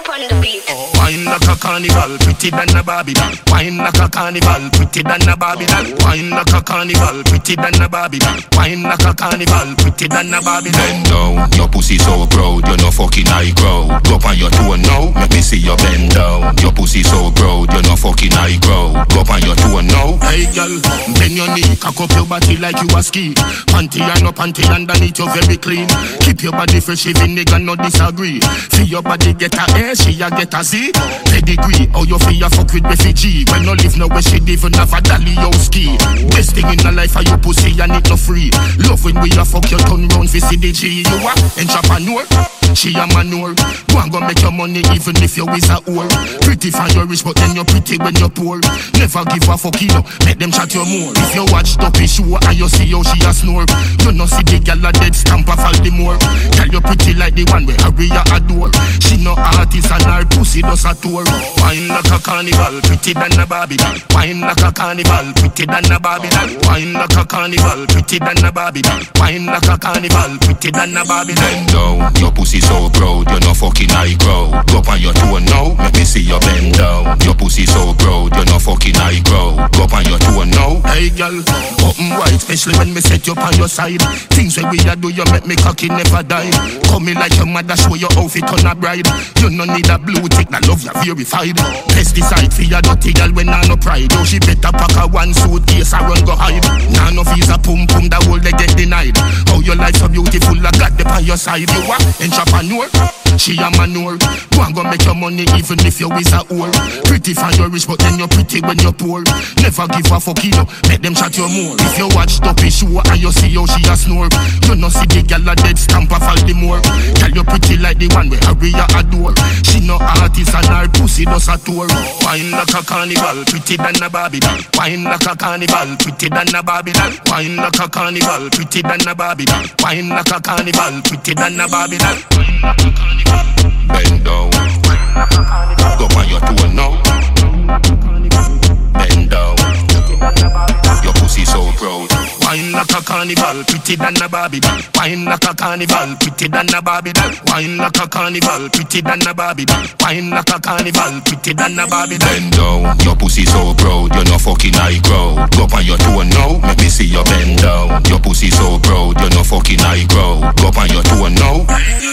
up on the beat. Wine like a carnival, pretty than a Barbie doll. Wine like a carnival, pretty than a Barbie doll. Wine like a carnival, pretty than a Barbie doll. Wine like a carnival, pretty than a Barbie doll. Bend down, your pussy so proud, you no fucking high crowd. Go up on your toe now, make me see you bend down. Your pussy so proud, you no fucking high crowd. Go up on your toe now. Hey girl, bend your knee, cock up your body like you a ski. Panty and no panty underneath you very clean. Keep your body fresh, even nigga no disagree. Feel your body get a A, she a get a Z. Pedigree, how you feel you fuck with refugee. When no live nowhere, she even have a dolly or ski. Best thing in the life are your pussy and it no free. Love when we a fuck your turn round for CDG. You a entrepreneur, she a manure. Go and go make your money even if you is a whore. Pretty for your rich but then you're pretty when you're poor. Never give a fuck, you know, make them chat you more. If you watch Duppy show and you see how she a snore, you no see the gal a dead stamp of all the more. Tell you pretty like the one where Harry a adore. She no artist and her pussy does a tour. Wine like a carnival, pretty than a Barbie doll. Wine like a carnival, pretty than a Barbie doll. Wine like a carnival, pretty than a Barbie doll. Wine like a carnival, pretty than a Barbie doll. Bend down, your pussy so proud, you no fucking high crowd. Go up on your toe now, make me see you bend down. Your pussy so proud, you no fucking high crowd. Go up on your toe now. Hey girl, open wide, especially when me set you up on your side. Things when we a do, you make me cocky never die. Come in like your mother, show your outfit on a bride. You no need a blue tick, that love you verified. Pesticide for your dirty girl when I no pride. Oh, she better pack a one suitcase and run go hide. Nah no visa pum pum, that whole they get denied. How your life so beautiful, I got them on your side. You a entrepreneur, she a manure. Go and go make your money even if you is a whore. Pretty for your rich but then you're pretty when you're poor. Never give a fuck, you know, make them chat you more. If you watch Duppy show and you see how she a snore, you no see the gal a dead stamp of all the more. Tell you pretty like the one where Harry a adore. She no artist and her pussy does a tour. Wine like a carnival, pretty than a Barbie doll. Wine like a carnival, pretty than a Barbie doll. Wine like a carnival, pretty than a Barbie doll. Wine like a carnival, pretty than a Barbie doll. Wine like a carnival, bend down. Go on your toe now. Bend down. Your pussy so proud. Wine like a carnival, pretty than a Barbie doll. Wine like a carnival, pretty than a Barbie doll. Wine like a carnival, pretty than a Barbie doll. Wine like a carnival, pretty than a Barbie doll. Bend down, your pussy so proud, you no fucking high crowd. Go up on your toe now, make me see you bend down. Your pussy so proud, you no fucking high crowd. Go up on your toe now.